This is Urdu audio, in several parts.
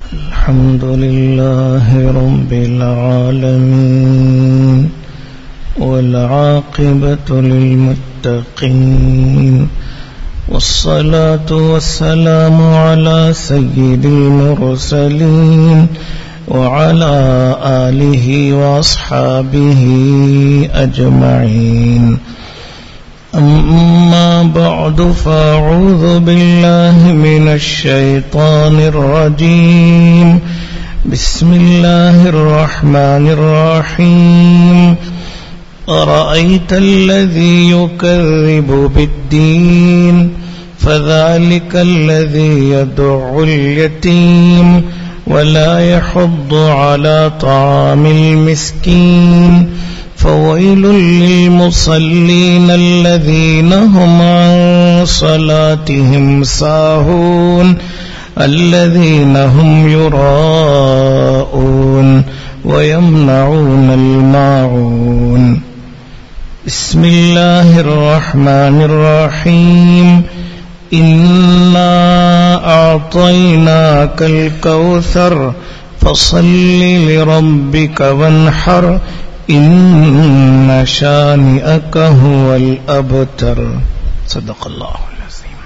الحمد لله رب العالمين والعاقبة للمتقين والصلاة والسلام على سيد المرسلين وعلى آله وأصحابه أجمعين أما بعد فأعوذ بالله من الشيطان الرجيم بسم الله الرحمن الرحيم أرأيت الذي يكذب بالدين فذلك الذي يدع اليتيم ولا يحض على طعام المسكين فويل للمصلين الذين هم عن صلاتهم ساهون الذين هم يراءون ويمنعون الماعون بسم الله الرحمن الرحيم إنا أعطيناك الكوثر فصل لربك وانحر ان شانئک هو الابتر صدق اللہ العظیم۔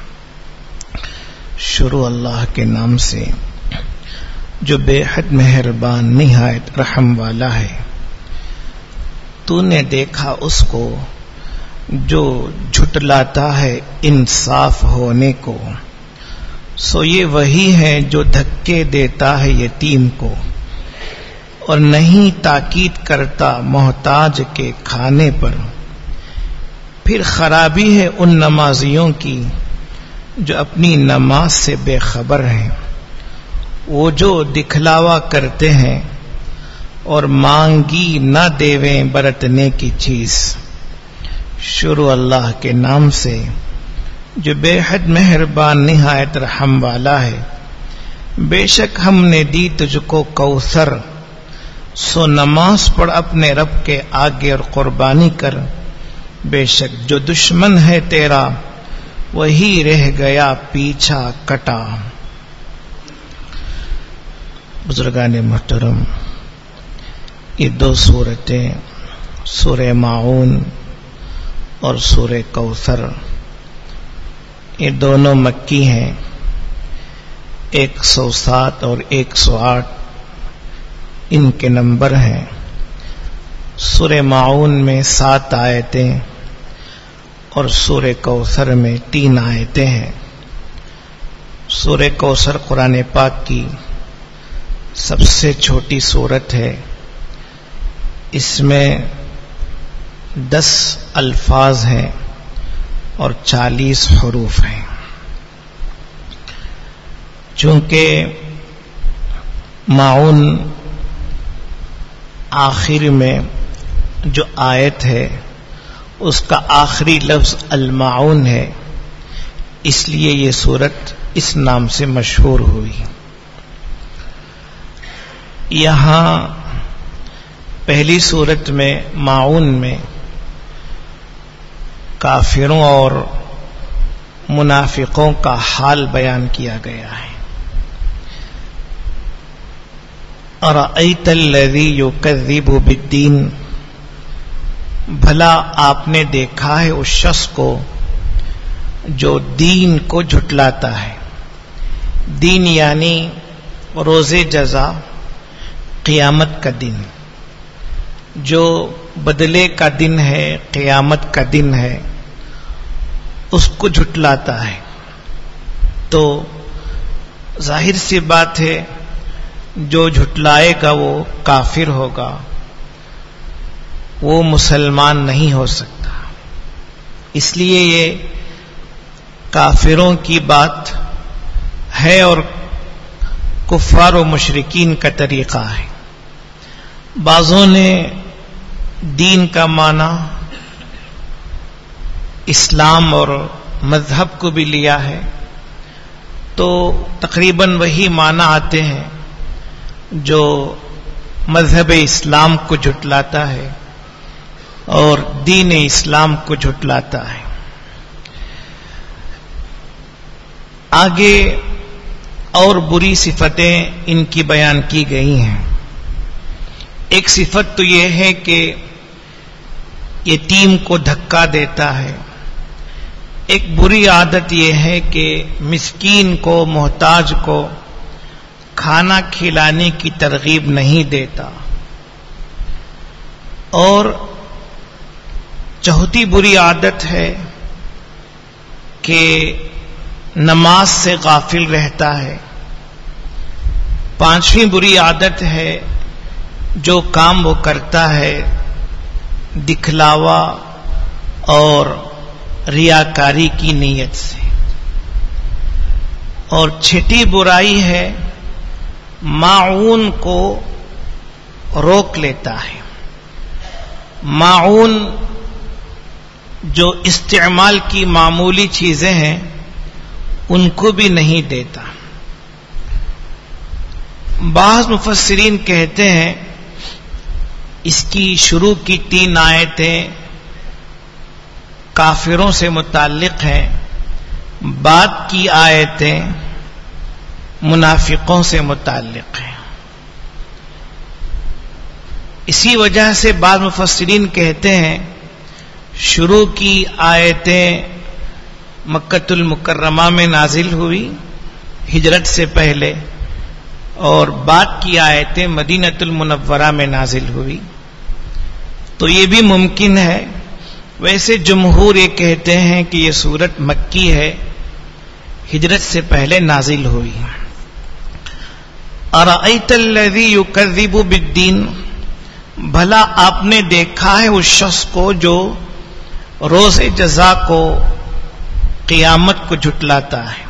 شروع اللہ کے نام سے جو بے حد مہربان نہایت رحم والا ہے۔ تو نے دیکھا اس کو جو جھٹلاتا ہے انصاف ہونے کو، سو یہ وہی ہے جو دھکے دیتا ہے یتیم کو اور نہیں تاکید کرتا محتاج کے کھانے پر۔ پھر خرابی ہے ان نمازیوں کی جو اپنی نماز سے بے خبر ہیں، وہ جو دکھلاوا کرتے ہیں اور مانگی نہ دیویں برتنے کی چیز۔ شروع اللہ کے نام سے جو بے حد مہربان نہایت رحم والا ہے۔ بے شک ہم نے دی تجھ کو کوثر، سو نماز پڑھ اپنے رب کے آگے اور قربانی کر۔ بے شک جو دشمن ہے تیرا وہی رہ گیا پیچھا کٹا۔ بزرگان محترم، یہ دو سورتیں سورہ ماعون اور سورہ کوثر، یہ دونوں مکی ہیں۔ 107 اور 108 ان کے نمبر ہیں۔ سورہ ماعون میں 7 آیتیں اور سورہ کوثر میں 3 آیتیں ہیں۔ سورہ کوثر قرآن پاک کی سب سے چھوٹی سورت ہے۔ اس میں 10 الفاظ ہیں اور 40 حروف ہیں۔ چونکہ ماعون آخر میں جو آیت ہے اس کا آخری لفظ الماعون ہے، اس لیے یہ سورت اس نام سے مشہور ہوئی۔ یہاں پہلی سورت میں ماعون میں کافروں اور منافقوں کا حال بیان کیا گیا ہے۔ ارأیت الذی یکذب بالدین، بھلا آپ نے دیکھا ہے اس شخص کو جو دین کو جھٹلاتا ہے۔ دین یعنی روز جزا، قیامت کا دن، جو بدلے کا دن ہے، قیامت کا دن ہے، اس کو جھٹلاتا ہے۔ تو ظاہر سی بات ہے جو جھٹلائے گا وہ کافر ہوگا، وہ مسلمان نہیں ہو سکتا۔ اس لیے یہ کافروں کی بات ہے اور کفار و مشرکین کا طریقہ ہے۔ بعضوں نے دین کا معنی اسلام اور مذہب کو بھی لیا ہے، تو تقریباً وہی معنی آتے ہیں جو مذہب اسلام کو جھٹلاتا ہے اور دین اسلام کو جھٹلاتا ہے۔ آگے اور بری صفتیں ان کی بیان کی گئی ہیں۔ ایک صفت تو یہ ہے کہ یتیم کو دھکا دیتا ہے، ایک بری عادت یہ ہے کہ مسکین کو، محتاج کو کھانا کھلانے کی ترغیب نہیں دیتا، اور چوتھی بری عادت ہے کہ نماز سے غافل رہتا ہے۔ پانچویں بری عادت ہے جو کام وہ کرتا ہے دکھلاوا اور ریاکاری کی نیت سے۔ اور چھٹی برائی ہے ماعون کو روک لیتا ہے، ماعون جو استعمال کی معمولی چیزیں ہیں ان کو بھی نہیں دیتا۔ بعض مفسرین کہتے ہیں اس کی شروع کی 3 آیتیں کافروں سے متعلق ہیں، بعد کی آیتیں منافقوں سے متعلق ہیں۔ اسی وجہ سے بعض مفسرین کہتے ہیں شروع کی آیتیں مکۃ المکرمہ میں نازل ہوئی ہجرت سے پہلے، اور بعد کی آیتیں مدینۃ المنورہ میں نازل ہوئی، تو یہ بھی ممکن ہے۔ ویسے جمہور یہ کہتے ہیں کہ یہ سورت مکی ہے، ہجرت سے پہلے نازل ہوئی۔ ارأیت الذی یکذب بالدین، بھلا آپ نے دیکھا ہے اس شخص کو جو روز جزا کو، قیامت کو جھٹلاتا ہے۔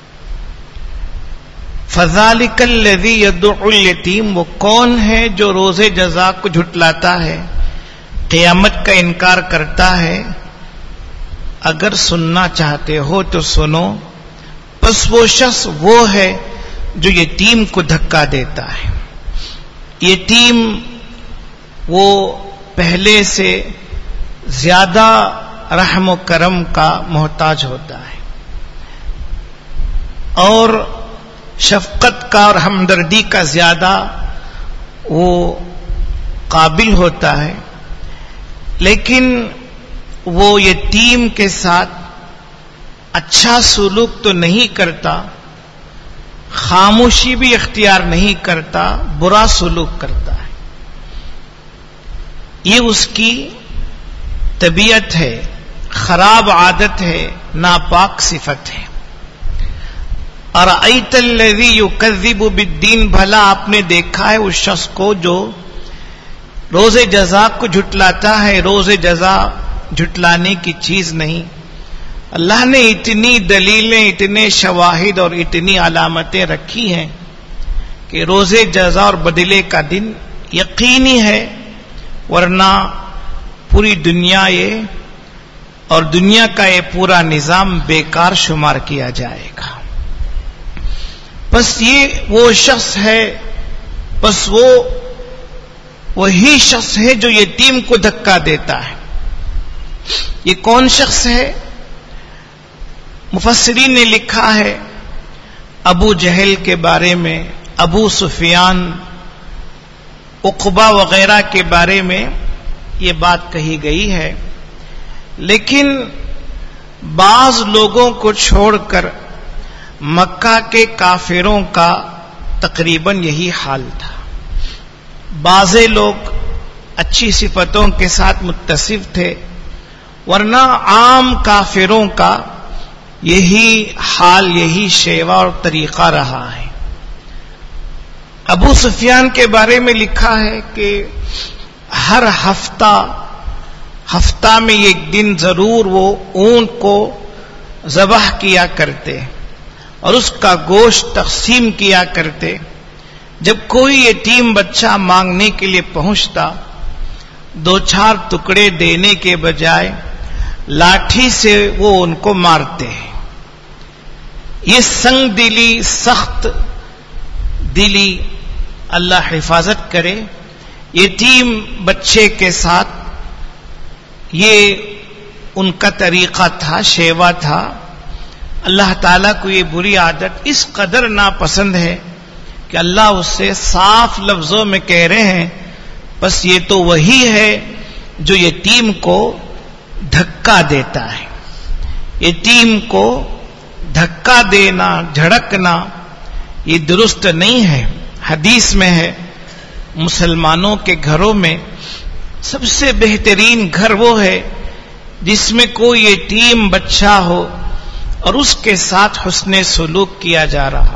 فذالک الذی یدعو الیتیم، وہ کون ہے جو روز جزا کو جھٹلاتا ہے، قیامت کا انکار کرتا ہے؟ اگر سننا چاہتے ہو تو سنو، پس وہ شخص وہ ہے جو یتیم کو دھکا دیتا ہے۔ یتیم وہ پہلے سے زیادہ رحم و کرم کا محتاج ہوتا ہے، اور شفقت کا اور ہمدردی کا زیادہ وہ قابل ہوتا ہے، لیکن وہ یتیم کے ساتھ اچھا سلوک تو نہیں کرتا، خاموشی بھی اختیار نہیں کرتا، برا سلوک کرتا ہے۔ یہ اس کی طبیعت ہے، خراب عادت ہے، ناپاک صفت ہے۔ ارأیت الذی یکذب بالدین، بھلا آپ نے دیکھا ہے اس شخص کو جو روز جزا کو جھٹلاتا ہے۔ روز جزا جھٹلانے کی چیز نہیں، اللہ نے اتنی دلیلیں، اتنے شواہد اور اتنی علامتیں رکھی ہیں کہ روز جزا اور بدلے کا دن یقینی ہے، ورنہ پوری دنیا یہ اور دنیا کا یہ پورا نظام بیکار شمار کیا جائے گا۔ بس یہ وہ شخص ہے، بس وہی شخص ہے جو یتیم کو دھکا دیتا ہے۔ یہ کون شخص ہے؟ مفسرین نے لکھا ہے ابو جہل کے بارے میں، ابو سفیان، عقبہ وغیرہ کے بارے میں یہ بات کہی گئی ہے، لیکن بعض لوگوں کو چھوڑ کر مکہ کے کافروں کا تقریباً یہی حال تھا۔ بعض لوگ اچھی صفتوں کے ساتھ متصف تھے، ورنہ عام کافروں کا یہی حال، یہی شیوا اور طریقہ رہا ہے۔ ابو سفیان کے بارے میں لکھا ہے کہ ہر ہفتہ میں ایک دن ضرور وہ اونٹ کو ذبح کیا کرتے اور اس کا گوشت تقسیم کیا کرتے۔ جب کوئی یتیم بچہ مانگنے کے لیے پہنچتا، 2-4 ٹکڑے دینے کے بجائے لاٹھی سے وہ ان کو مارتے ہیں۔ یہ سنگ دلی، سخت دلی، اللہ حفاظت کرے، یتیم بچے کے ساتھ یہ ان کا طریقہ تھا، شیوا تھا۔ اللہ تعالیٰ کو یہ بری عادت اس قدر ناپسند ہے کہ اللہ اس سے صاف لفظوں میں کہہ رہے ہیں بس یہ تو وہی ہے جو یتیم کو دھکا دیتا ہے. یتیم کو دھکا دینا، جھڑکنا یہ درست نہیں ہے. حدیث میں ہے مسلمانوں کے گھروں میں سب سے بہترین گھر وہ ہے جس میں کوئی یتیم بچہ ہو اور اس کے ساتھ حسن سلوک کیا جا رہا.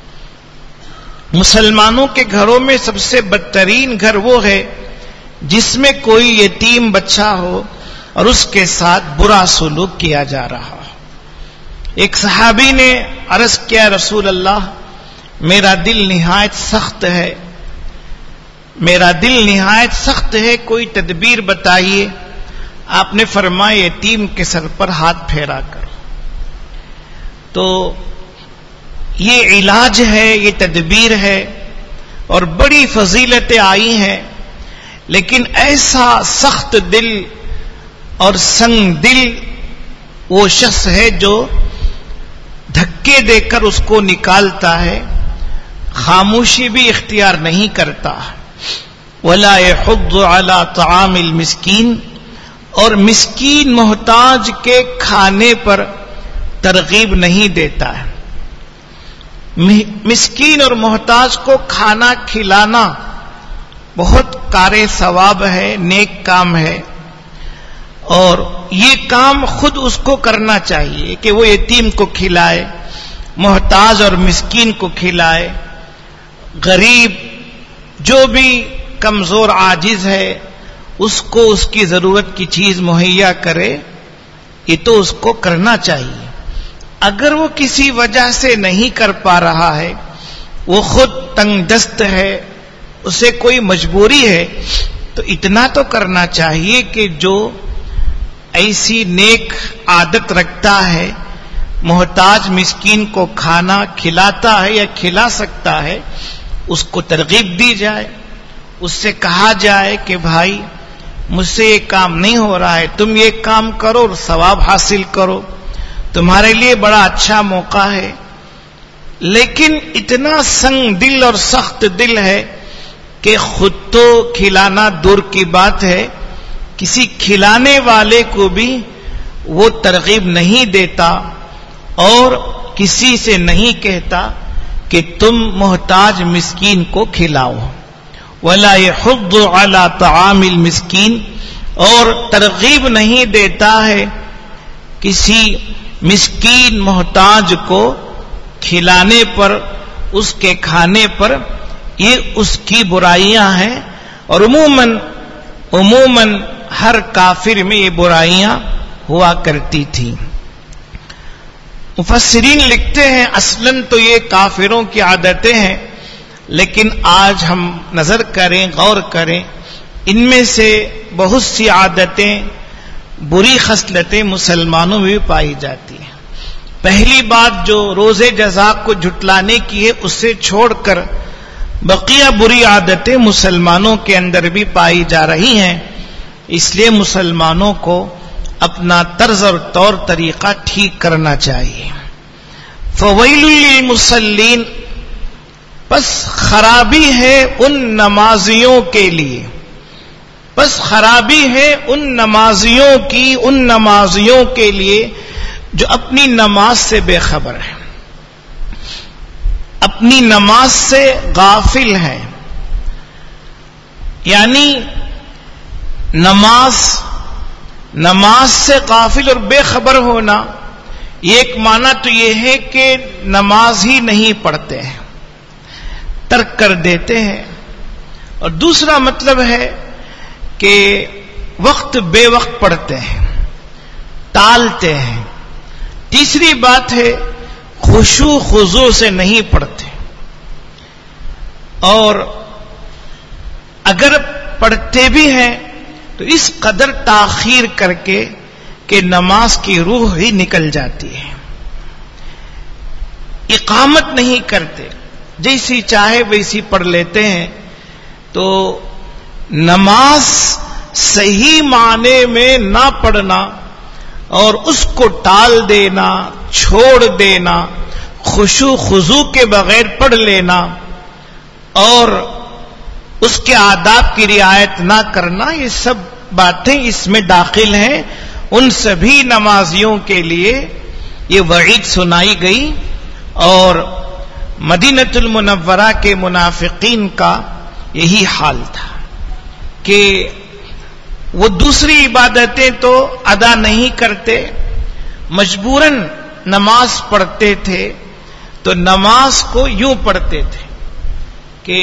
مسلمانوں کے گھروں میں سب سے بدترین گھر وہ ہے جس میں کوئی یتیم بچہ ہو اور اس کے ساتھ برا سلوک کیا جا رہا. ایک صحابی نے عرض کیا رسول اللہ میرا دل نہایت سخت ہے، میرا دل نہایت سخت ہے، کوئی تدبیر بتائیے. آپ نے فرمایا یتیم کے سر پر ہاتھ پھیرا کرو. تو یہ علاج ہے، یہ تدبیر ہے اور بڑی فضیلتیں آئی ہیں، لیکن ایسا سخت دل اور سنگ دل وہ شخص ہے جو دھکے دے کر اس کو نکالتا ہے، خاموشی بھی اختیار نہیں کرتا. وَلَا يَحُضُّ عَلَى طَعَامِ الْمِسْكِينِ، اور مسکین محتاج کے کھانے پر ترغیب نہیں دیتا ہے. مسکین اور محتاج کو کھانا کھلانا بہت کار ثواب ہے، نیک کام ہے، اور یہ کام خود اس کو کرنا چاہیے کہ وہ یتیم کو کھلائے، محتاج اور مسکین کو کھلائے، غریب جو بھی کمزور عاجز ہے اس کو اس کی ضرورت کی چیز مہیا کرے. یہ تو اس کو کرنا چاہیے. اگر وہ کسی وجہ سے نہیں کر پا رہا ہے، وہ خود تنگ دست ہے، اسے کوئی مجبوری ہے، تو اتنا تو کرنا چاہیے کہ جو ایسی نیک عادت رکھتا ہے، محتاج مسکین کو کھانا کھلاتا ہے یا کھلا سکتا ہے، اس کو ترغیب دی جائے، اس سے کہا جائے کہ بھائی مجھ سے یہ کام نہیں ہو رہا ہے، تم یہ کام کرو اور ثواب حاصل کرو، تمہارے لیے بڑا اچھا موقع ہے. لیکن اتنا سنگ دل اور سخت دل ہے کہ خود تو کھلانا دور کی بات ہے، کسی کھلانے والے کو بھی وہ ترغیب نہیں دیتا اور کسی سے نہیں کہتا کہ تم محتاج مسکین کو کھلاؤ. وَلَا يَحُضُّ عَلَى طَعَامِ الْمِسْكِينِ، اور ترغیب نہیں دیتا ہے کسی مسکین محتاج کو کھلانے پر، اس کے کھانے پر. یہ اس کی برائیاں ہیں اور عموماً ہر کافر میں یہ برائیاں ہوا کرتی تھیں. مفسرین لکھتے ہیں اصلاً تو یہ کافروں کی عادتیں ہیں، لیکن آج ہم نظر کریں، غور کریں، ان میں سے بہت سی عادتیں، بری خصلتیں مسلمانوں میں بھی پائی جاتی ہیں. پہلی بات جو روزے جزا کو جھٹلانے کی ہے، اسے چھوڑ کر بقیہ بری عادتیں مسلمانوں کے اندر بھی پائی جا رہی ہیں. اس لیے مسلمانوں کو اپنا طرز اور طور طریقہ ٹھیک کرنا چاہیے. فَوَيْلٌ لِّلْمُصَلِّينَ، پس خرابی ہے ان نمازیوں کے لیے، پس خرابی ہے ان نمازیوں کے لیے جو اپنی نماز سے بے خبر ہیں، اپنی نماز سے غافل ہیں. یعنی نماز سے غافل اور بے خبر ہونا، یہ ایک معنی تو یہ ہے کہ نماز ہی نہیں پڑھتے ہیں، ترک کر دیتے ہیں، اور دوسرا مطلب ہے کہ وقت بے وقت پڑھتے ہیں، ٹالتے ہیں. تیسری بات ہے خشوع خضوع سے نہیں پڑھتے، اور اگر پڑھتے بھی ہیں تو اس قدر تاخیر کر کے کہ نماز کی روح ہی نکل جاتی ہے. اقامت نہیں کرتے، جیسی چاہے ویسی پڑھ لیتے ہیں. تو نماز صحیح معنی میں نہ پڑھنا اور اس کو ٹال دینا، چھوڑ دینا، خشوع خضوع کے بغیر پڑھ لینا اور اس کے آداب کی رعایت نہ کرنا، یہ سب باتیں اس میں داخل ہیں. ان سبھی نمازیوں کے لیے یہ وعید سنائی گئی. اور مدینہ المنورہ کے منافقین کا یہی حال تھا کہ وہ دوسری عبادتیں تو ادا نہیں کرتے، مجبوراً نماز پڑھتے تھے تو نماز کو یوں پڑھتے تھے کہ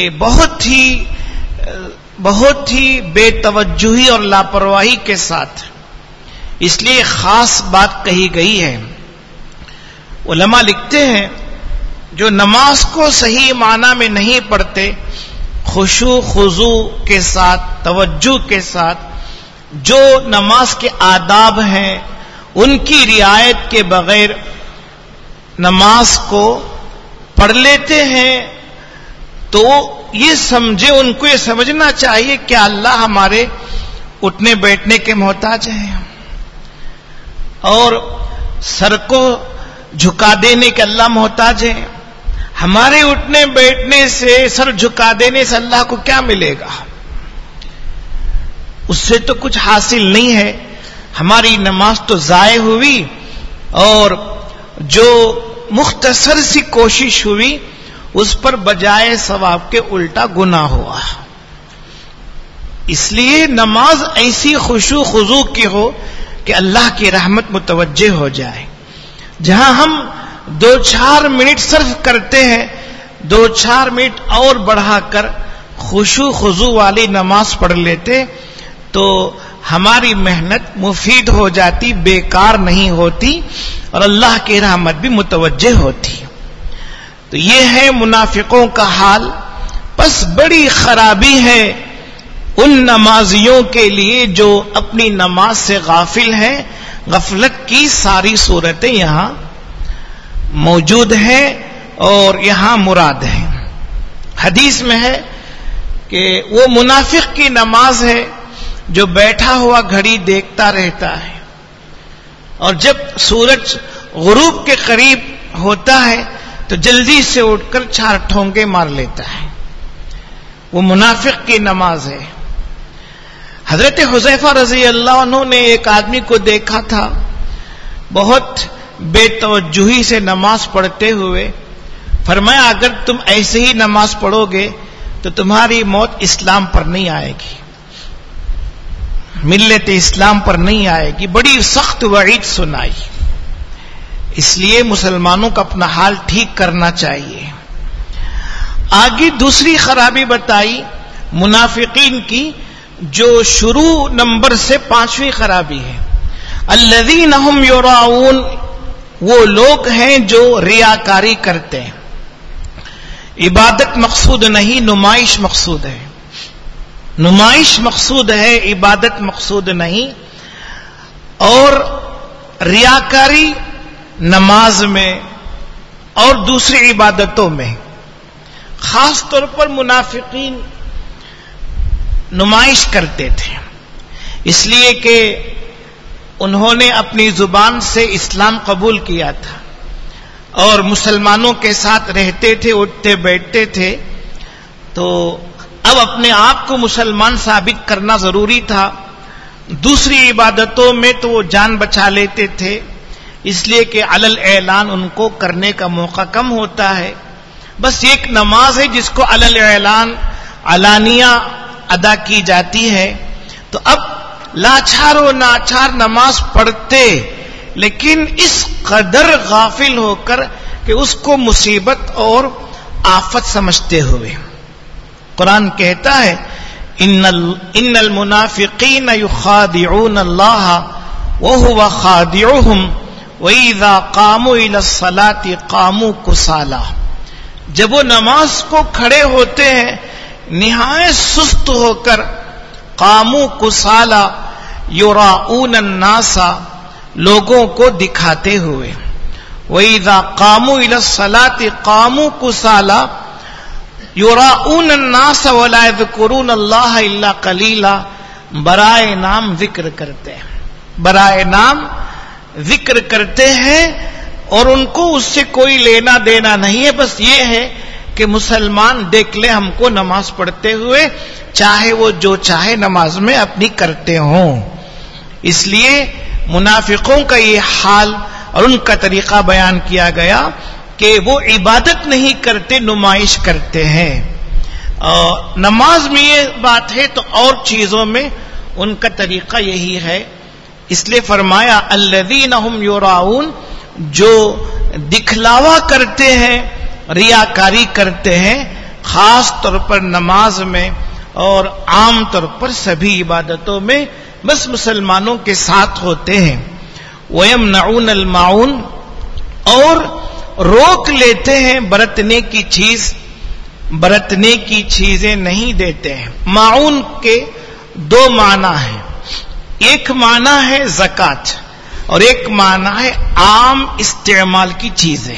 بہت ہی بے توجہی اور لاپرواہی کے ساتھ. اس لیے خاص بات کہی گئی ہے. علماء لکھتے ہیں جو نماز کو صحیح معنی میں نہیں پڑھتے، خشوع خضوع کے ساتھ، توجہ کے ساتھ، جو نماز کے آداب ہیں ان کی رعایت کے بغیر نماز کو پڑھ لیتے ہیں، تو یہ سمجھے، ان کو یہ سمجھنا چاہیے کہ اللہ ہمارے اٹھنے بیٹھنے کے محتاج ہیں اور سر کو جھکا دینے کے اللہ محتاج ہیں. ہمارے اٹھنے بیٹھنے سے، سر جھکا دینے سے اللہ کو کیا ملے گا؟ اس سے تو کچھ حاصل نہیں ہے. ہماری نماز تو ضائع ہوئی اور جو مختصر سی کوشش ہوئی اس پر بجائے ثواب کے الٹا گناہ ہوا. اس لیے نماز ایسی خشوع خضوع کی ہو کہ اللہ کی رحمت متوجہ ہو جائے. جہاں ہم 2-4 منٹ صرف کرتے ہیں، 2-4 منٹ اور بڑھا کر خشوع خضوع والی نماز پڑھ لیتے تو ہماری محنت مفید ہو جاتی، بیکار نہیں ہوتی اور اللہ کی رحمت بھی متوجہ ہوتی. تو یہ ہے منافقوں کا حال. بس بڑی خرابی ہے ان نمازیوں کے لیے جو اپنی نماز سے غافل ہیں. غفلت کی ساری صورتیں یہاں موجود ہیں اور یہاں مراد ہیں. حدیث میں ہے کہ وہ منافق کی نماز ہے جو بیٹھا ہوا گھڑی دیکھتا رہتا ہے اور جب سورج غروب کے قریب ہوتا ہے تو جلدی سے اٹھ کر 4 ٹھونگے مار لیتا ہے. وہ منافق کی نماز ہے. حضرت حذیفہ رضی اللہ عنہ نے ایک آدمی کو دیکھا تھا بہت بے توجہی سے نماز پڑھتے ہوئے. فرمایا اگر تم ایسے ہی نماز پڑھو گے تو تمہاری موت اسلام پر نہیں آئے گی، ملت اسلام پر نہیں آئے گی. بڑی سخت وعید سنائی. اس لیے مسلمانوں کو اپنا حال ٹھیک کرنا چاہیے. آگے دوسری خرابی بتائی منافقین کی جو شروع نمبر سے 5ویں خرابی ہے. الذین هم یراؤون، وہ لوگ ہیں جو ریاکاری کرتے ہیں. عبادت مقصود نہیں، نمائش مقصود ہے. نمائش مقصود ہے، عبادت مقصود نہیں. اور ریاکاری نماز میں اور دوسری عبادتوں میں، خاص طور پر منافقین نمائش کرتے تھے اس لیے کہ انہوں نے اپنی زبان سے اسلام قبول کیا تھا اور مسلمانوں کے ساتھ رہتے تھے، اٹھتے بیٹھتے تھے. تو اب اپنے آپ کو مسلمان ثابت کرنا ضروری تھا. دوسری عبادتوں میں تو وہ جان بچا لیتے تھے اس لیے کہ علی الاعلان ان کو کرنے کا موقع کم ہوتا ہے. بس ایک نماز ہے جس کو علی الاعلان علانیہ ادا کی جاتی ہے. تو اب لاچار و ناچار نماز پڑھتے لیکن اس قدر غافل ہو کر کہ اس کو مصیبت اور آفت سمجھتے ہوئے. قرآن کہتا ہے ان المنافقین یخادعون اللہ وهو خادعهم وَإِذَا قَامُوا إِلَى الصَّلَاةِ قَامُوا كُسَالَى. جب وہ نماز کو کھڑے ہوتے ہیں نہایت سست ہو کر، قاموا کسالى یراؤون الناس، لوگوں کو دکھاتے ہوئے. وَإِذَا قَامُوا إِلَى الصَّلَاةِ قَامُوا كُسَالَى یراؤون الناس وَلَا يَذْكُرُونَ اللَّهَ إِلَّا قَلِيلًا. برائے نام ذکر کرتے ہیں، برائے نام ذکر کرتے ہیں اور ان کو اس سے کوئی لینا دینا نہیں ہے، بس یہ ہے کہ مسلمان دیکھ لے ہم کو نماز پڑھتے ہوئے، چاہے وہ جو چاہے نماز میں اپنی کرتے ہوں. اس لیے منافقوں کا یہ حال اور ان کا طریقہ بیان کیا گیا کہ وہ عبادت نہیں کرتے، نمائش کرتے ہیں. نماز میں یہ بات ہے تو اور چیزوں میں ان کا طریقہ یہی ہے. اس لیے فرمایا الذین هم یراؤون، جو دکھلاوا کرتے ہیں، ریاکاری کرتے ہیں، خاص طور پر نماز میں اور عام طور پر سبھی عبادتوں میں بس مسلمانوں کے ساتھ ہوتے ہیں. وَيَمْنَعُونَ الْمَاعُونَ، اور روک لیتے ہیں برتنے کی چیز، برتنے کی چیزیں نہیں دیتے ہیں. معون کے دو معنی ہیں، ایک معنی ہے زکوٰۃ اور ایک معنی ہے عام استعمال کی چیزیں.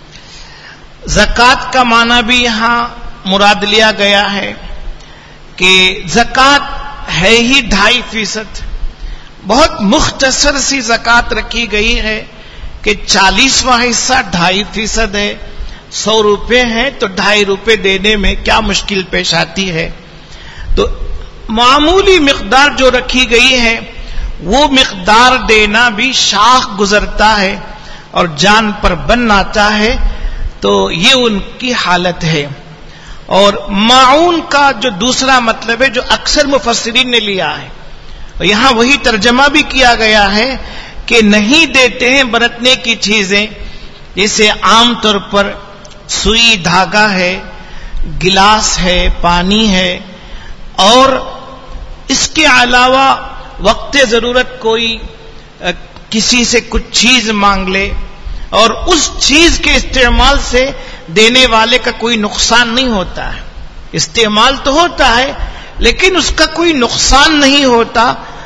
زکوٰۃ کا معنی بھی یہاں مراد لیا گیا ہے کہ زکوٰۃ ہے ہی 2.5%، بہت مختصر سی زکوٰۃ رکھی گئی ہے کہ 40واں حصہ 2.5% ہے. 100 روپے ہیں تو 2.5 روپے دینے میں کیا مشکل پیش آتی ہے. تو معمولی مقدار جو رکھی گئی ہے وہ مقدار دینا بھی شاخ گزرتا ہے اور جان پر بن آتا ہے، تو یہ ان کی حالت ہے. اور معون کا جو دوسرا مطلب ہے جو اکثر مفسرین نے لیا ہے، یہاں وہی ترجمہ بھی کیا گیا ہے کہ نہیں دیتے ہیں برتنے کی چیزیں، جیسے عام طور پر سوئی دھاگا ہے، گلاس ہے، پانی ہے، اور اس کے علاوہ وقت ضرورت کوئی کسی سے کچھ چیز مانگ لے اور اس چیز کے استعمال سے دینے والے کا کوئی نقصان نہیں ہوتا ہے. استعمال تو ہوتا ہے لیکن اس کا کوئی نقصان نہیں ہوتا،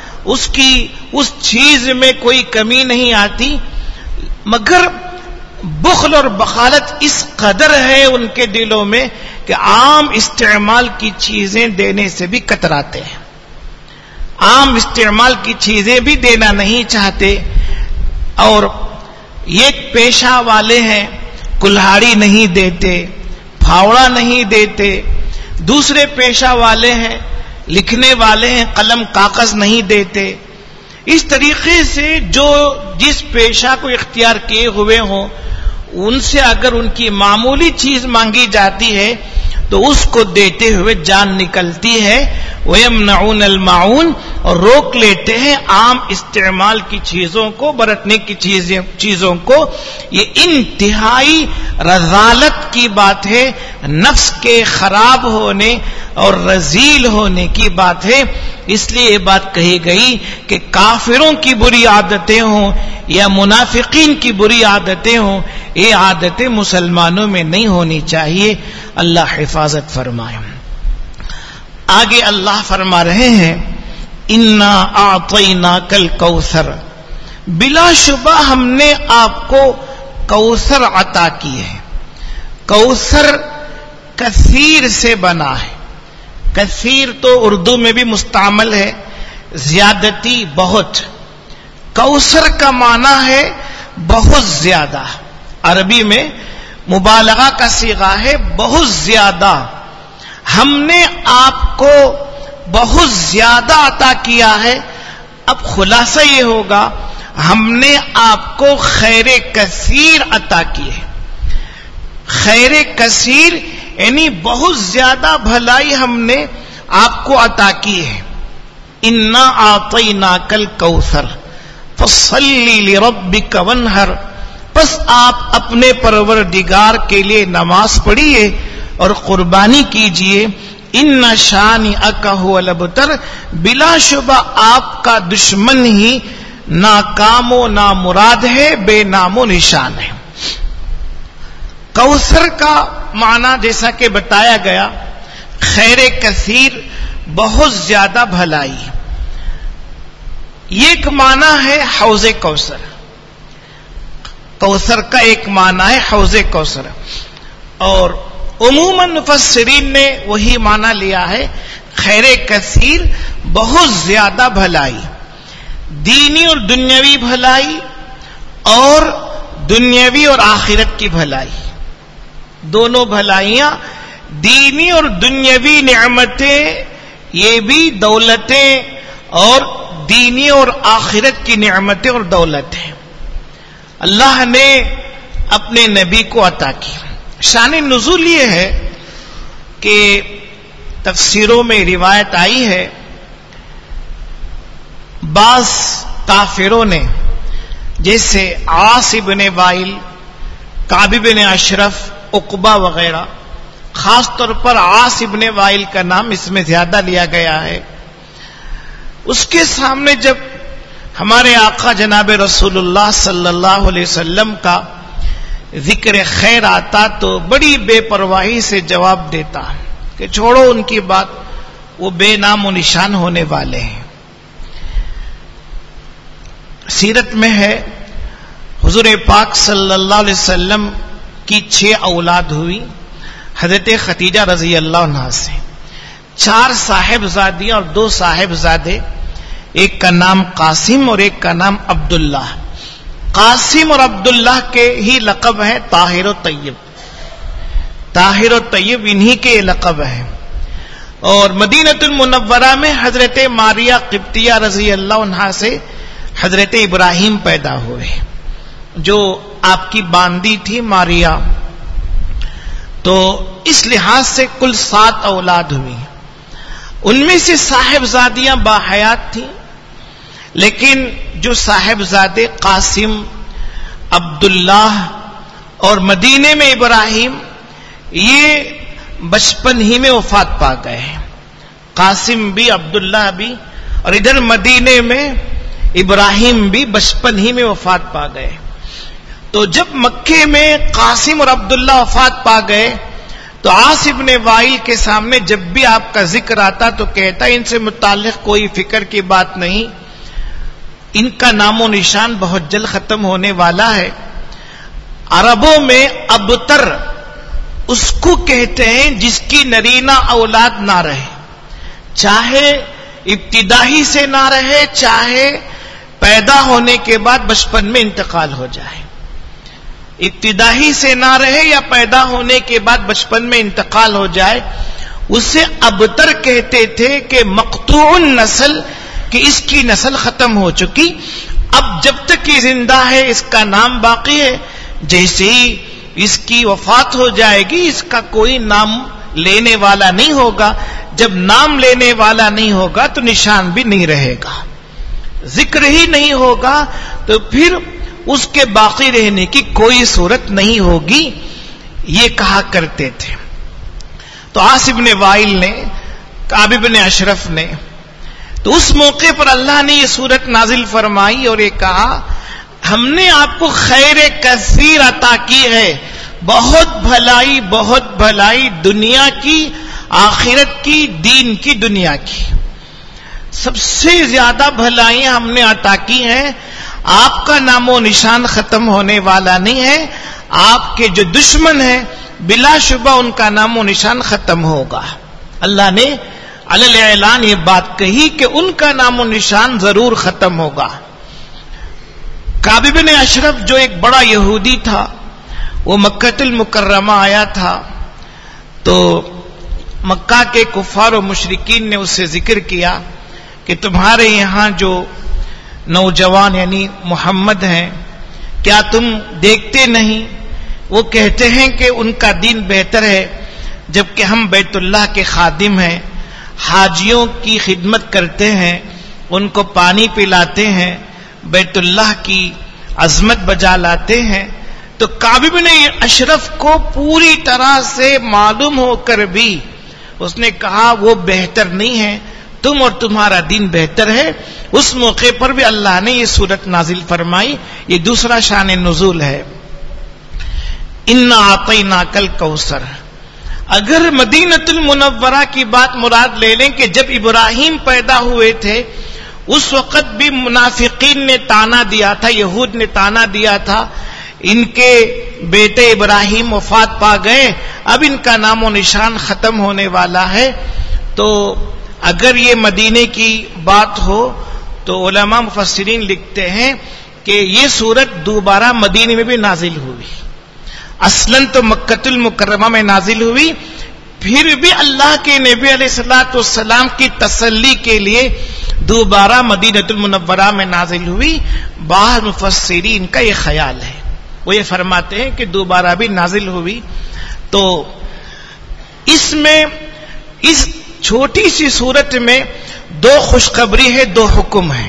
اس چیز میں کوئی کمی نہیں آتی، مگر بخل اور بخالت اس قدر ہے ان کے دلوں میں کہ عام استعمال کی چیزیں دینے سے بھی کتراتے ہیں، عام استعمال کی چیزیں بھی دینا نہیں چاہتے. اور ایک پیشہ والے ہیں کلہاڑی نہیں دیتے، پھاوڑا نہیں دیتے، دوسرے پیشہ والے ہیں لکھنے والے ہیں قلم کاغذ نہیں دیتے. اس طریقے سے جو جس پیشہ کو اختیار کیے ہوئے ہوں ان سے اگر ان کی معمولی چیز مانگی جاتی ہے تو اس کو دیتے ہوئے جان نکلتی ہے. وَيَمْنَعُونَ الْمَاعُونَ، اور روک لیتے ہیں عام استعمال کی چیزوں کو، برتنے کی چیزوں کو. یہ انتہائی رذالت کی بات ہے، نفس کے خراب ہونے اور رذیل ہونے کی بات ہے. اس لیے یہ بات کہی گئی کہ کافروں کی بری عادتیں ہوں یا منافقین کی بری عادتیں ہوں، یہ عادتیں مسلمانوں میں نہیں ہونی چاہیے. اللہ حفاظت فرمائے. آگے اللہ فرما رہے ہیں انا اعطیناک الکوثر، بلا شبہ ہم نے آپ کو کوثر عطا کی ہے. کوثر کثیر سے بنا ہے. کثیر تو اردو میں بھی مستعمل ہے، زیادتی، بہت. کوثر کا معنی ہے بہت زیادہ. عربی میں مبالغہ کا صیغہ ہے بہت زیادہ. ہم نے آپ کو بہت زیادہ عطا کیا ہے. اب خلاصہ یہ ہوگا ہم نے آپ کو خیر کثیر عطا کی ہے. خیر کثیر یعنی بہت زیادہ بھلائی ہم نے آپ کو عطا کی ہے. انا اعطیناک الکوثر فصلی لربک وانحر، بس آپ اپنے پروردگار کے لیے نماز پڑھیے اور قربانی کیجئے. ان شانئک هو الابتر، بلا شبہ آپ کا دشمن ہی ناکام و نامراد ہے، بے نام و نشان ہے. کوثر کا معنی جیسا کہ بتایا گیا خیر کثیر، بہت زیادہ بھلائی. یہ ایک معنی ہے حوض کوثر. کوثر کا ایک معنی ہے حوض کوثر، اور عموماً مفسرین نے وہی معنی لیا ہے خیر کثیر، بہت زیادہ بھلائی. دینی اور دنیاوی بھلائی اور دنیاوی اور آخرت کی بھلائی، دونوں بھلائیاں، دینی اور دنیاوی نعمتیں، یہ بھی دولتیں اور دینی اور آخرت کی نعمتیں اور دولتیں اللہ نے اپنے نبی کو عطا کی۔ شان نزول یہ ہے کہ تفسیروں میں روایت آئی ہے، بعض کافروں نے جیسے عاص بن وائل، کعب بن اشرف، عقبہ وغیرہ، خاص طور پر عاص بن وائل کا نام اس میں زیادہ لیا گیا ہے، اس کے سامنے جب ہمارے آقا جناب رسول اللہ صلی اللہ علیہ وسلم کا ذکر خیر آتا تو بڑی بے پرواہی سے جواب دیتا کہ چھوڑو ان کی بات، وہ بے نام و نشان ہونے والے ہیں۔ سیرت میں ہے حضور پاک صلی اللہ علیہ وسلم کی 6 اولاد ہوئی حضرت خدیجہ رضی اللہ عنہا سے، 4 صاحبزادیاں اور 2 صاحبزادے، ایک کا نام قاسم اور ایک کا نام عبداللہ۔ قاسم اور عبداللہ کے ہی لقب ہے طاہر و طیب، طاہر و طیب انہی کے لقب ہیں۔ اور مدینہ المنورہ میں حضرت ماریہ قبطیہ رضی اللہ عنہا سے حضرت ابراہیم پیدا ہوئے، جو آپ کی باندی تھی ماریہ، تو اس لحاظ سے کل 7 اولاد ہوئی۔ ان میں سے صاحبزادیاں باحیات تھیں، لیکن جو صاحبزادے قاسم، عبداللہ اور مدینے میں ابراہیم، یہ بچپن ہی میں وفات پا گئے ہیں، قاسم بھی عبداللہ بھی، اور ادھر مدینے میں ابراہیم بھی بچپن ہی میں وفات پا گئے۔ تو جب مکے میں قاسم اور عبداللہ وفات پا گئے تو عاص بن وائل کے سامنے جب بھی آپ کا ذکر آتا تو کہتا ان سے متعلق کوئی فکر کی بات نہیں، ان کا نام و نشان بہت جلد ختم ہونے والا ہے۔ عربوں میں ابتر اس کو کہتے ہیں جس کی نرینہ اولاد نہ رہے، چاہے ابتدائی سے نہ رہے، چاہے پیدا ہونے کے بعد بچپن میں انتقال ہو جائے، ابتدائی سے نہ رہے یا پیدا ہونے کے بعد بچپن میں انتقال ہو جائے، اسے ابتر کہتے تھے کہ مقطوع النسل، کہ اس کی نسل ختم ہو چکی، اب جب تک یہ زندہ ہے اس کا نام باقی ہے، جیسے ہی اس کی وفات ہو جائے گی اس کا کوئی نام لینے والا نہیں ہوگا، جب نام لینے والا نہیں ہوگا تو نشان بھی نہیں رہے گا، ذکر ہی نہیں ہوگا تو پھر اس کے باقی رہنے کی کوئی صورت نہیں ہوگی، یہ کہا کرتے تھے۔ تو عاص بن وائل نے، کعب بن اشرف نے، تو اس موقع پر اللہ نے یہ صورت نازل فرمائی اور یہ کہا ہم نے آپ کو خیر کثیر عطا کی ہے، بہت بھلائی دنیا کی، آخرت کی، دین کی، دنیا کی، سب سے زیادہ بھلائیاں ہم نے عطا کی ہیں۔ آپ کا نام و نشان ختم ہونے والا نہیں ہے، آپ کے جو دشمن ہیں بلا شبہ ان کا نام و نشان ختم ہوگا۔ اللہ نے علی الاعلان یہ بات کہی کہ ان کا نام و نشان ضرور ختم ہوگا۔ کعب بن اشرف جو ایک بڑا یہودی تھا، وہ مکہ المکرمہ آیا تھا، تو مکہ کے کفار و مشرکین نے اس سے ذکر کیا کہ تمہارے یہاں جو نوجوان یعنی محمد ہیں، کیا تم دیکھتے نہیں؟ وہ کہتے ہیں کہ ان کا دین بہتر ہے، جبکہ ہم بیت اللہ کے خادم ہیں، حاجیوں کی خدمت کرتے ہیں، ان کو پانی پلاتے ہیں، بیت اللہ کی عظمت بجا لاتے ہیں۔ تو کعب بن اشرف کو پوری طرح سے معلوم ہو کر بھی اس نے کہا وہ بہتر نہیں ہے، تم اور تمہارا دین بہتر ہے۔ اس موقع پر بھی اللہ نے یہ سورت نازل فرمائی، یہ دوسرا شان نزول ہے۔ اِنَّا أَعْطَيْنَاكَ الْكَوْثَرَ۔ اگر مدینہ المنورہ کی بات مراد لے لیں کہ جب ابراہیم پیدا ہوئے تھے اس وقت بھی منافقین نے تانا دیا تھا، یہود نے تانا دیا تھا، ان کے بیٹے ابراہیم وفات پا گئے، اب ان کا نام و نشان ختم ہونے والا ہے۔ تو اگر یہ مدینے کی بات ہو تو علماء مفسرین لکھتے ہیں کہ یہ سورت دوبارہ مدینے میں بھی نازل ہوئی. اصلاً تو مکۃ المکرمہ میں نازل ہوئی، پھر بھی اللہ کے نبی علیہ الصلوۃ والسلام کی تسلی کے لیے دوبارہ مدینۃ المنورہ میں نازل ہوئی. بعض مفسرین کا یہ خیال ہے، وہ یہ فرماتے ہیں کہ دوبارہ بھی نازل ہوئی. تو اس میں اس چھوٹی سی صورت میں دو خوشخبری ہے، دو حکم ہے.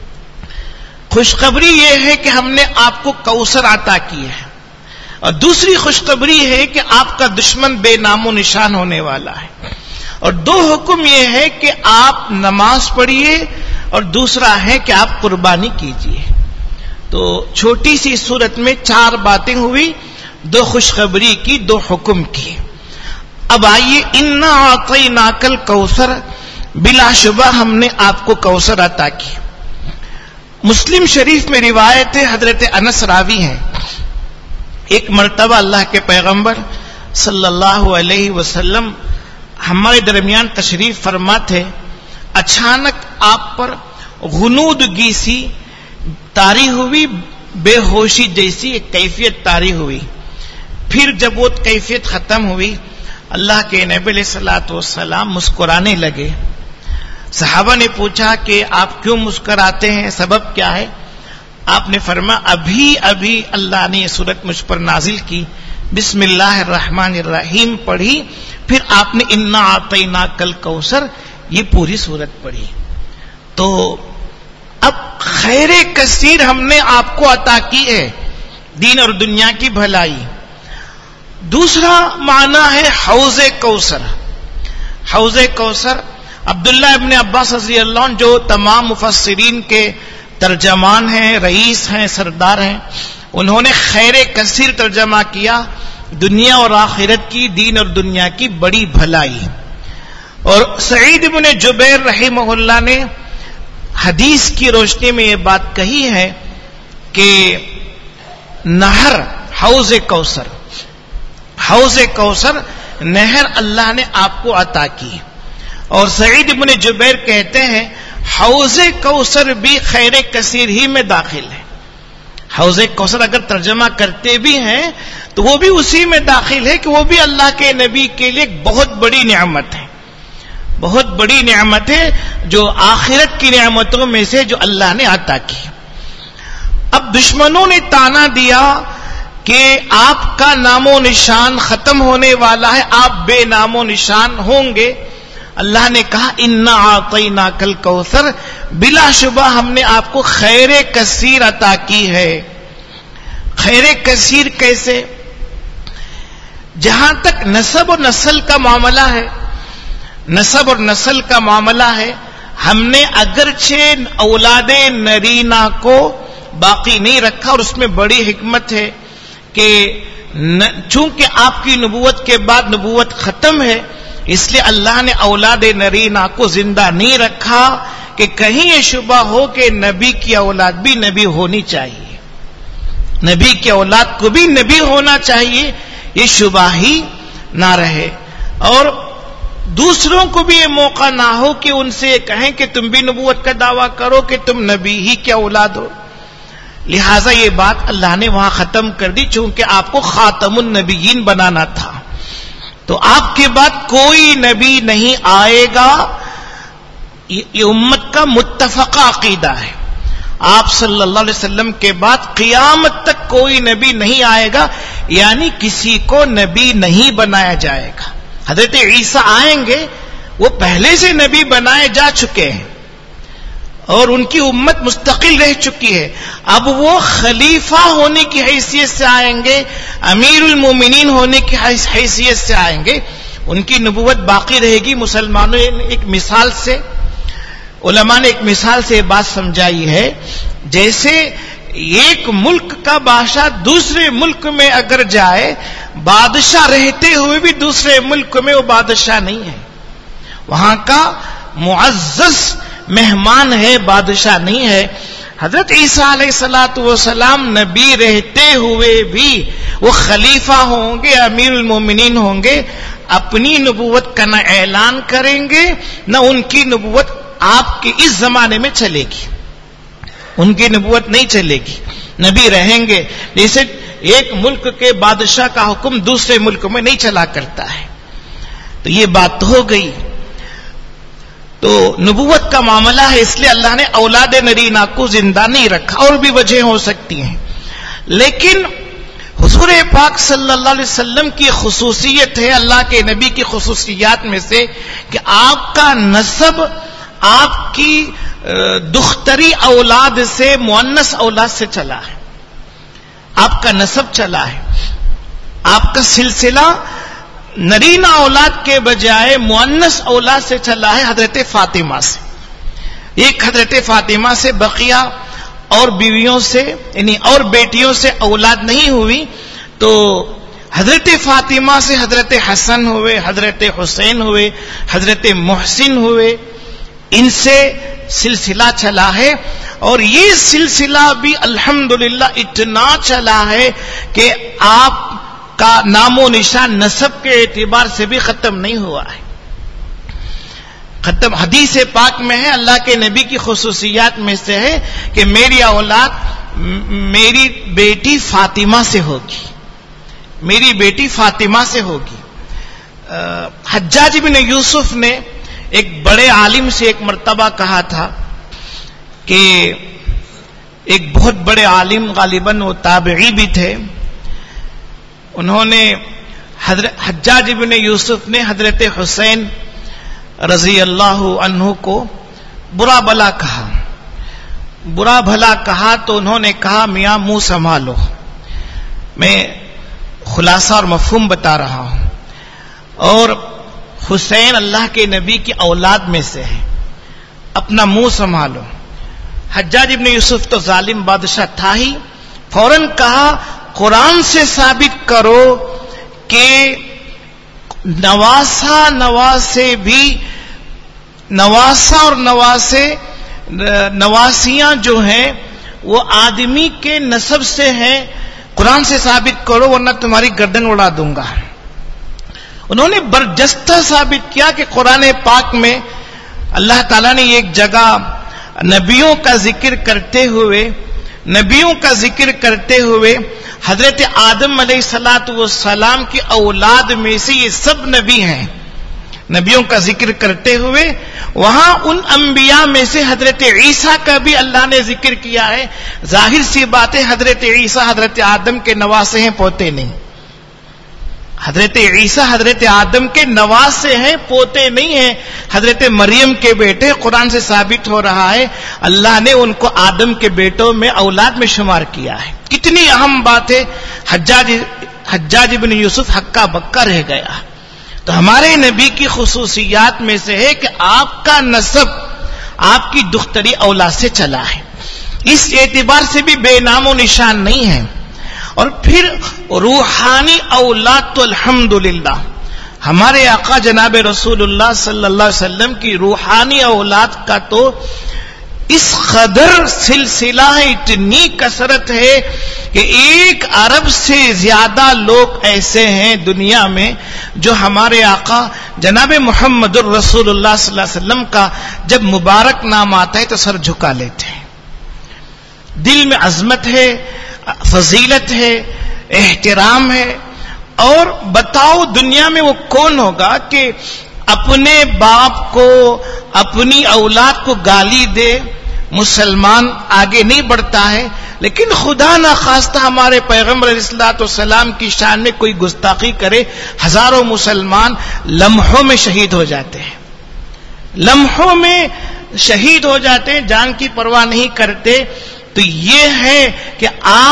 خوشخبری یہ ہے کہ ہم نے آپ کو کوثر عطا کی ہے، اور دوسری خوشخبری ہے کہ آپ کا دشمن بے نام و نشان ہونے والا ہے. اور دو حکم یہ ہے کہ آپ نماز پڑھیے اور دوسرا ہے کہ آپ قربانی کیجیے. تو چھوٹی سی صورت میں چار باتیں ہوئی، دو خوشخبری کی، دو حکم کی. اب آئیے، انا اعطیناک الکوثر، بلا شبہ ہم نے آپ کو کوثر عطا کی. مسلم شریف میں روایت ہے، حضرت انس راوی ہیں، ایک مرتبہ اللہ کے پیغمبر صلی اللہ علیہ وسلم ہمارے درمیان تشریف فرما تھے. اچانک آپ پر غنودگی سی طاری ہوئی، بے ہوشی جیسی ایک کیفیت طاری ہوئی. پھر جب وہ کیفیت ختم ہوئی، اللہ کے نبی علیہ الصلوۃ والسلام مسکرانے لگے. صحابہ نے پوچھا کہ آپ کیوں مسکراتے ہیں، سبب کیا ہے؟ آپ نے فرمایا ابھی ابھی اللہ نے یہ سورت مجھ پر نازل کی، بسم اللہ الرحمن الرحیم پڑھی، پھر آپ نے انا اعطیناک الکوثر یہ پوری سورت پڑھی. تو اب خیر کثیر ہم نے آپ کو عطا کی ہے، دین اور دنیا کی بھلائی. دوسرا معنی ہے حوض کوثر. حوض کوثر عبداللہ ابن عباس رضی اللہ عنہ جو تمام مفسرین کے ترجمان ہیں، رئیس ہیں، سردار ہیں، انہوں نے خیر کثیر ترجمہ کیا، دنیا اور آخرت کی، دین اور دنیا کی بڑی بھلائی. اور سعید بن جبیر رحمہ اللہ نے حدیث کی روشنی میں یہ بات کہی ہے کہ نہر حوض کوثر، حوض کوثر نہر اللہ نے آپ کو عطا کی. اور سعید بن جبیر کہتے ہیں حوض کوثر بھی خیر کثیر ہی میں داخل ہے. حوض کوثر اگر ترجمہ کرتے بھی ہیں تو وہ بھی اسی میں داخل ہے کہ وہ بھی اللہ کے نبی کے لیے ایک بہت بڑی نعمت ہے، بہت بڑی نعمت ہے، جو آخرت کی نعمتوں میں سے جو اللہ نے عطا کی. اب دشمنوں نے تانا دیا کہ آپ کا نام و نشان ختم ہونے والا ہے، آپ بے نام و نشان ہوں گے. اللہ نے کہا انا اعطیناک الکوثر، بلا شبہ ہم نے آپ کو خیر کثیر عطا کی ہے. خیر کثیر کیسے؟ جہاں تک نسب و نسل کا معاملہ ہے، نسب اور نسل کا معاملہ ہے، ہم نے اگرچہ اولاد نرینہ کو باقی نہیں رکھا، اور اس میں بڑی حکمت ہے کہ چونکہ آپ کی نبوت کے بعد نبوت ختم ہے، اس لیے اللہ نے اولاد نرینہ کو زندہ نہیں رکھا کہ کہیں یہ شبہ ہو کہ نبی کی اولاد بھی نبی ہونی چاہیے، نبی کی اولاد کو بھی نبی ہونا چاہیے، یہ شبہ ہی نہ رہے. اور دوسروں کو بھی یہ موقع نہ ہو کہ ان سے یہ کہیں کہ تم بھی نبوت کا دعویٰ کرو کہ تم نبی ہی کی اولاد ہو. لہٰذا یہ بات اللہ نے وہاں ختم کر دی، چونکہ آپ کو خاتم النبیین بنانا تھا. تو آپ کے بعد کوئی نبی نہیں آئے گا، یہ امت کا متفقہ عقیدہ ہے. آپ صلی اللہ علیہ وسلم کے بعد قیامت تک کوئی نبی نہیں آئے گا، یعنی کسی کو نبی نہیں بنایا جائے گا. حضرت عیسیٰ آئیں گے، وہ پہلے سے نبی بنائے جا چکے ہیں اور ان کی امت مستقل رہ چکی ہے. اب وہ خلیفہ ہونے کی حیثیت سے آئیں گے، امیر المومنین ہونے کی حیثیت سے آئیں گے، ان کی نبوت باقی رہے گی. مسلمانوں نے ایک مثال سے، علماء نے ایک مثال سے یہ بات سمجھائی ہے، جیسے ایک ملک کا بادشاہ دوسرے ملک میں اگر جائے، بادشاہ رہتے ہوئے بھی دوسرے ملک میں وہ بادشاہ نہیں ہے، وہاں کا معزز مہمان ہے، بادشاہ نہیں ہے. حضرت عیسیٰ علیہ الصلوۃ والسلام نبی رہتے ہوئے بھی وہ خلیفہ ہوں گے، امیر المومنین ہوں گے، اپنی نبوت کا نہ اعلان کریں گے، نہ ان کی نبوت آپ کے اس زمانے میں چلے گی. ان کی نبوت نہیں چلے گی، نبی رہیں گے. جیسے ایک ملک کے بادشاہ کا حکم دوسرے ملک میں نہیں چلا کرتا ہے. تو یہ بات ہو گئی. تو نبوت کا معاملہ ہے، اس لیے اللہ نے اولاد نرینہ کو زندہ نہیں رکھا. اور بھی وجہ ہو سکتی ہیں، لیکن حضور پاک صلی اللہ علیہ وسلم کی خصوصیت ہے، اللہ کے نبی کی خصوصیات میں سے، کہ آپ کا نسب آپ کی دختری اولاد سے مؤنث اولاد سے چلا ہے. آپ کا نسب چلا ہے، آپ کا سلسلہ نرینہ اولاد کے بجائے مؤنث اولاد سے چلا ہے، حضرت فاطمہ سے. ایک حضرت فاطمہ سے، بقیہ اور بیویوں سے یعنی اور بیٹیوں سے اولاد نہیں ہوئی. تو حضرت فاطمہ سے حضرت حسن ہوئے، حضرت حسین ہوئے، حضرت محسن ہوئے. ان سے سلسلہ چلا ہے، اور یہ سلسلہ بھی الحمدللہ اتنا چلا ہے کہ آپ کا نام و نشان نسب کے اعتبار سے بھی ختم نہیں ہوا ہے. ختم حدیث پاک میں ہے، اللہ کے نبی کی خصوصیات میں سے ہے کہ میری اولاد میری بیٹی فاطمہ سے ہوگی، میری بیٹی فاطمہ سے ہوگی. حجاج بن یوسف نے ایک بڑے عالم سے ایک مرتبہ کہا تھا کہ ایک بہت بڑے عالم، غالباً وہ تابعی بھی تھے، انہوں نے حجاج بن یوسف نے حضرت حسین رضی اللہ عنہ کو برا بھلا کہا. برا بھلا کہا تو انہوں نے کہا میاں منہ سنبھالو، میں خلاصہ اور مفہوم بتا رہا ہوں. اور حسین اللہ کے نبی کی اولاد میں سے ہے، اپنا منہ سنبھالو. حجاج ابن یوسف تو ظالم بادشاہ تھا ہی، فوراً کہا قرآن سے ثابت کرو کہ نواسا نواسے بھی، نواسا اور نواسیاں جو ہیں وہ آدمی کے نسب سے ہیں، قرآن سے ثابت کرو ورنہ تمہاری گردن اڑا دوں گا. انہوں نے برجستہ ثابت کیا کہ قرآن پاک میں اللہ تعالیٰ نے ایک جگہ نبیوں کا ذکر کرتے ہوئے حضرت آدم علیہ السلام کی اولاد میں سے یہ سب نبی ہیں، نبیوں کا ذکر کرتے ہوئے وہاں ان انبیاء میں سے حضرت عیسیٰ کا بھی اللہ نے ذکر کیا ہے. ظاہر سی بات ہے حضرت عیسیٰ حضرت آدم کے نواسے ہیں، پوتے نہیں. حضرت عیسیٰ حضرت آدم کے نواسے ہیں، پوتے نہیں ہیں. حضرت مریم کے بیٹے، قرآن سے ثابت ہو رہا ہے اللہ نے ان کو آدم کے بیٹوں میں اولاد میں شمار کیا ہے. کتنی اہم بات ہے. حجاج ابن یوسف ہکا بکا رہ گیا. تو ہمارے نبی کی خصوصیات میں سے ہے کہ آپ کا نسب آپ کی دختری اولاد سے چلا ہے، اس اعتبار سے بھی بے نام و نشان نہیں ہے. اور پھر روحانی اولاد تو الحمدللہ ہمارے آقا جناب رسول اللہ صلی اللہ علیہ وسلم کی روحانی اولاد کا تو اس قدر سلسلہ ہے، اتنی کثرت ہے کہ 1 ارب سے زیادہ لوگ ایسے ہیں دنیا میں جو ہمارے آقا جناب محمد الرسول اللہ صلی اللہ علیہ وسلم کا جب مبارک نام آتا ہے تو سر جھکا لیتے ہیں. دل میں عظمت ہے، فضیلت ہے، احترام ہے. اور بتاؤ دنیا میں وہ کون ہوگا کہ اپنے باپ کو، اپنی اولاد کو گالی دے؟ مسلمان آگے نہیں بڑھتا ہے، لیکن خدا نخواستہ ہمارے پیغمبر علیہ الصلوۃ والسلام کی شان میں کوئی گستاخی کرے، ہزاروں مسلمان لمحوں میں شہید ہو جاتے ہیں، لمحوں میں شہید ہو جاتے ہیں، جان کی پرواہ نہیں کرتے. تو یہ ہے کہ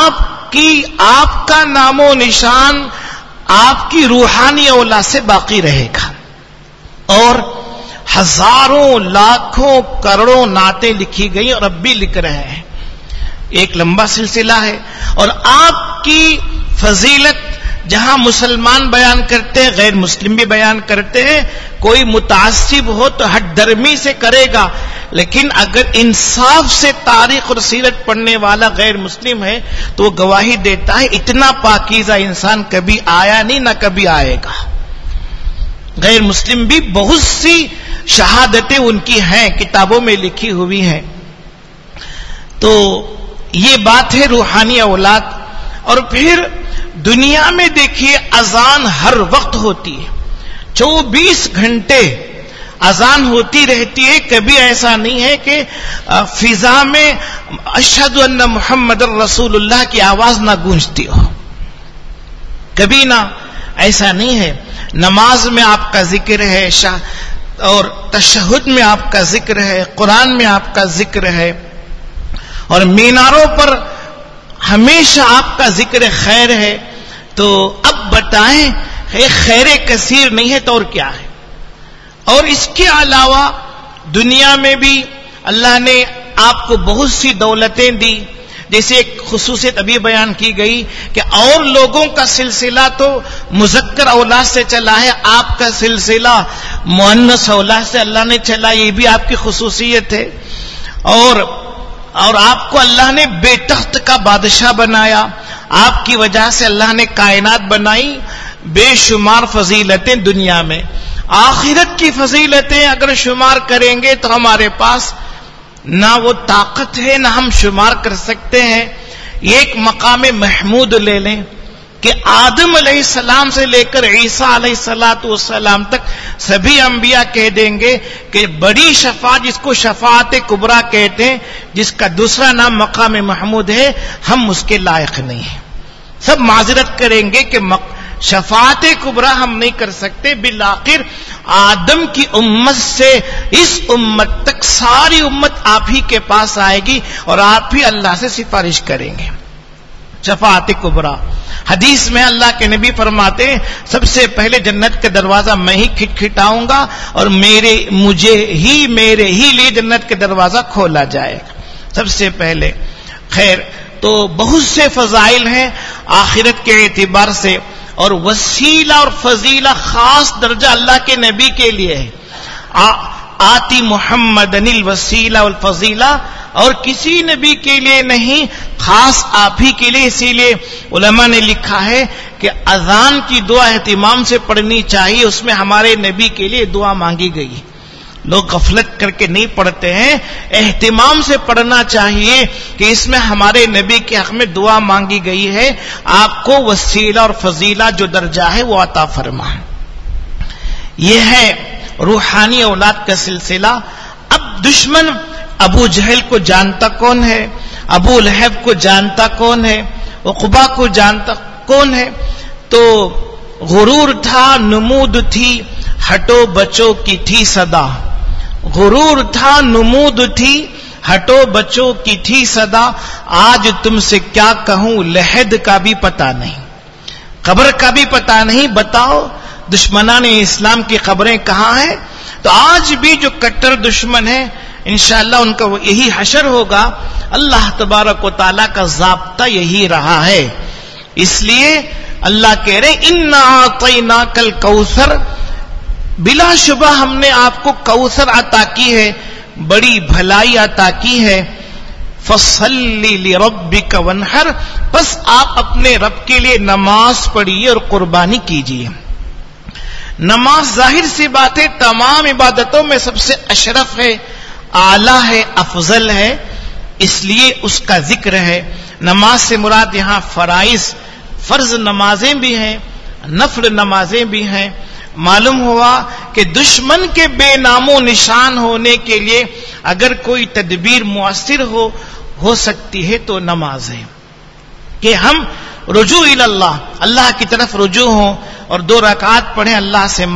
آپ کا نام و نشان آپ کی روحانی اولاد سے باقی رہے گا. اور ہزاروں لاکھوں کروڑوں نعتیں لکھی گئی اور اب بھی لکھ رہے ہیں، ایک لمبا سلسلہ ہے. اور آپ کی فضیلت جہاں مسلمان بیان کرتے ہیں غیر مسلم بھی بیان کرتے ہیں. کوئی متعصب ہو تو ہٹ درمی سے کرے گا، لیکن اگر انصاف سے تاریخ اور سیرت پڑھنے والا غیر مسلم ہے تو وہ گواہی دیتا ہے اتنا پاکیزہ انسان کبھی آیا نہیں، نہ کبھی آئے گا. غیر مسلم بھی بہت سی شہادتیں ان کی ہیں، کتابوں میں لکھی ہوئی ہیں. تو یہ بات ہے روحانی اولاد. اور پھر دنیا میں دیکھیے اذان ہر وقت ہوتی ہے, 24 گھنٹے اذان ہوتی رہتی ہے. کبھی ایسا نہیں ہے کہ فضا میں اشہد ان محمد رسول اللہ کی آواز نہ گونجتی ہو, کبھی نہ, ایسا نہیں ہے. نماز میں آپ کا ذکر ہے, اور تشہد میں آپ کا ذکر ہے, قرآن میں آپ کا ذکر ہے, اور میناروں پر ہمیشہ آپ کا ذکر خیر ہے. تو اب بتائیں خیر کثیر نہیں ہے تو اور کیا ہے؟ اور اس کے علاوہ دنیا میں بھی اللہ نے آپ کو بہت سی دولتیں دی. جیسے ایک خصوصیت ابھی بیان کی گئی کہ اور لوگوں کا سلسلہ تو مذکر اولاد سے چلا ہے, آپ کا سلسلہ مؤنث اولاد سے اللہ نے چلا, یہ بھی آپ کی خصوصیت ہے. اور آپ کو اللہ نے بے تخت کا بادشاہ بنایا, آپ کی وجہ سے اللہ نے کائنات بنائی. بے شمار فضیلتیں دنیا میں, آخرت کی فضیلتیں اگر شمار کریں گے تو ہمارے پاس نہ وہ طاقت ہے نہ ہم شمار کر سکتے ہیں. یہ ایک مقام محمود لے لیں کہ آدم علیہ السلام سے لے کر عیسیٰ علیہ السلام تک سبھی انبیاء کہہ دیں گے کہ بڑی شفاعت, جس کو شفاعت کبریٰ کہتے ہیں, جس کا دوسرا نام مقام محمود ہے, ہم اس کے لائق نہیں ہیں. سب معذرت کریں گے کہ شفاعت کبریٰ ہم نہیں کر سکتے. بالآخر آدم کی امت سے اس امت تک ساری امت آپ ہی کے پاس آئے گی اور آپ ہی اللہ سے سفارش کریں گے. شفاعت کبریٰ حدیث میں اللہ کے نبی فرماتے ہیں سب سے پہلے جنت کا دروازہ میں ہی کھٹکھٹاؤں گا اور میرے ہی لیے جنت کا دروازہ کھولا جائے گا سب سے پہلے. خیر, تو بہت سے فضائل ہیں آخرت کے اعتبار سے, اور وسیلہ اور فضیلہ خاص درجہ اللہ کے نبی کے لیے ہے. آتی محمد الوسیلہ والفضیلہ, اور کسی نبی کے لیے نہیں, خاص آپ ہی کے لیے. اسی لیے علماء نے لکھا ہے کہ اذان کی دعا اہتمام سے پڑھنی چاہیے, اس میں ہمارے نبی کے لیے دعا مانگی گئی. لوگ غفلت کر کے نہیں پڑھتے ہیں, اہتمام سے پڑھنا چاہیے کہ اس میں ہمارے نبی کے حق میں دعا مانگی گئی ہے, آپ کو وسیلہ اور فضیلہ جو درجہ ہے وہ عطا فرما. یہ ہے روحانی اولاد کا سلسلہ. اب دشمن ابو جہل کو جانتا کون ہے, ابو لہب کو جانتا کون ہے, عقبہ کو جانتا کون ہے؟ تو غرور تھا, نمود تھی, ہٹو بچوں کی تھی صدا. غرور تھا, نمود تھی, ہٹو بچوں کی تھی صدا. آج تم سے کیا کہوں, لحد کا بھی پتا نہیں, قبر کا بھی پتا نہیں. بتاؤ دشمنان اسلام کی قبریں کہاں ہیں؟ تو آج بھی جو کٹر دشمن ہیں انشاءاللہ ان کا یہی حشر ہوگا. اللہ تبارک و تعالیٰ کا ضابطہ یہی رہا ہے. اس لیے اللہ کہہ رہے اِنَّا أَعْطَيْنَاكَ الْكَوْثَرَ, بلا شبہ ہم نے آپ کو کوثر عطا کی ہے, بڑی بھلائی عطا کی ہے. فَصَلِّ لِرَبِّكَ وَانْحَرْ, بس آپ اپنے رب کے لیے نماز پڑھیے اور قربانی کیجیے. نماز ظاہر سی بات ہے تمام عبادتوں میں سب سے اشرف ہے, اعلیٰ ہے, افضل ہے, اس لیے اس کا ذکر ہے. نماز سے مراد یہاں فرض نمازیں بھی ہیں, نفل نمازیں بھی ہیں. معلوم ہوا کہ دشمن کے بے نام و نشان ہونے کے لیے اگر کوئی تدبیر مؤثر ہو سکتی ہے تو نماز ہے, کہ ہم رجوع اللہ, اللہ کی طرف رجوع ہوں اور 2 رکعات پڑھیں, اللہ سے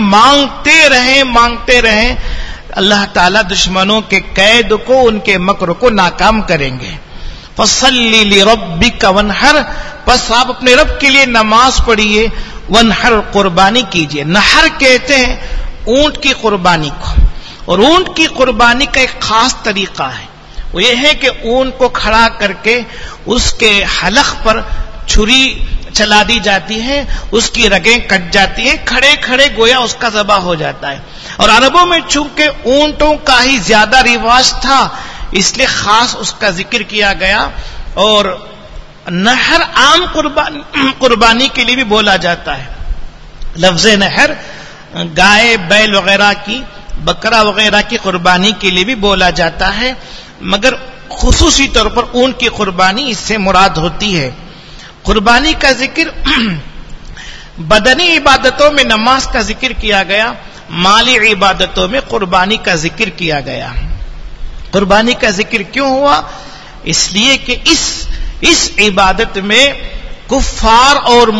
مانگتے رہیں. اللہ تعالیٰ دشمنوں کے قید کو, ان کے مکر کو ناکام کریں گے. فَصَلِّ لِرَبِّكَ وَانْحَرْ, بس آپ اپنے رب کے لیے نماز پڑھیے. وَانْحَرْ, قربانی کیجیے. نحر کہتے ہیں اونٹ کی قربانی کو, اور اونٹ کی قربانی کا ایک خاص طریقہ ہے, وہ یہ ہے کہ اونٹ کو کھڑا کر کے اس کے حلق پر چھری چلا دی جاتی ہے, اس کی رگیں کٹ جاتی ہیں, کھڑے کھڑے گویا اس کا ذبح ہو جاتا ہے. اور عربوں میں چونکہ اونٹوں کا ہی زیادہ رواج تھا اس لیے خاص اس کا ذکر کیا گیا. اور نحر عام قربانی کے لیے بھی بولا جاتا ہے. لفظ نحر گائے, بیل وغیرہ کی, بکرا وغیرہ کی قربانی کے لیے بھی بولا جاتا ہے, مگر خصوصی طور پر اونٹ کی قربانی اس سے مراد ہوتی ہے۔ قربانی کا ذکر بدنی عبادتوں میں نماز کا ذکر کیا گیا، مالی عبادتوں میں قربانی کا ذکر کیا گیا۔ قربانی کا ذکر کیوں ہوا؟ اس لیے کہ اس عبادت میں کفار اور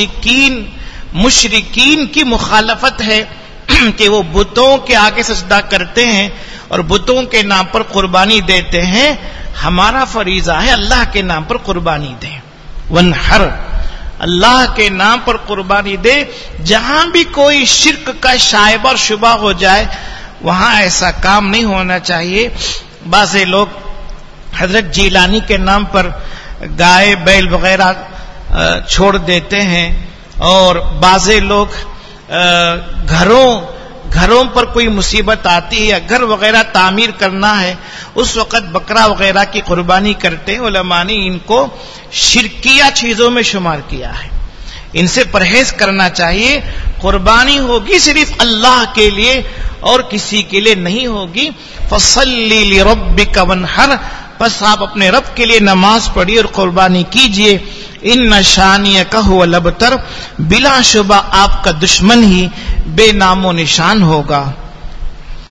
مشرکین کی مخالفت ہے کہ وہ بتوں کے آگے سجدہ کرتے ہیں اور بتوں کے نام پر قربانی دیتے ہیں۔ ہمارا فریضہ ہے اللہ کے نام پر قربانی دیں، ونحر، اللہ کے نام پر قربانی دے۔ جہاں بھی کوئی شرک کا شائبہ اور شبہ ہو جائے وہاں ایسا کام نہیں ہونا چاہیے۔ بعض لوگ حضرت جیلانی کے نام پر گائے بیل وغیرہ چھوڑ دیتے ہیں، اور بعض لوگ گھروں پر کوئی مصیبت آتی ہے یا گھر وغیرہ تعمیر کرنا ہے اس وقت بکرا وغیرہ کی قربانی کرتے ہیں۔ علماء نے ان کو شرکیہ چیزوں میں شمار کیا ہے، ان سے پرہیز کرنا چاہیے۔ قربانی ہوگی صرف اللہ کے لیے اور کسی کے لیے نہیں ہوگی۔ فصلی لربک وانحر، بس آپ اپنے رب کے لیے نماز پڑھیے اور قربانی کیجئے۔ ان شانئک ھو الابتر، بلا شبہ آپ کا دشمن ہی بے نام و نشان ہوگا۔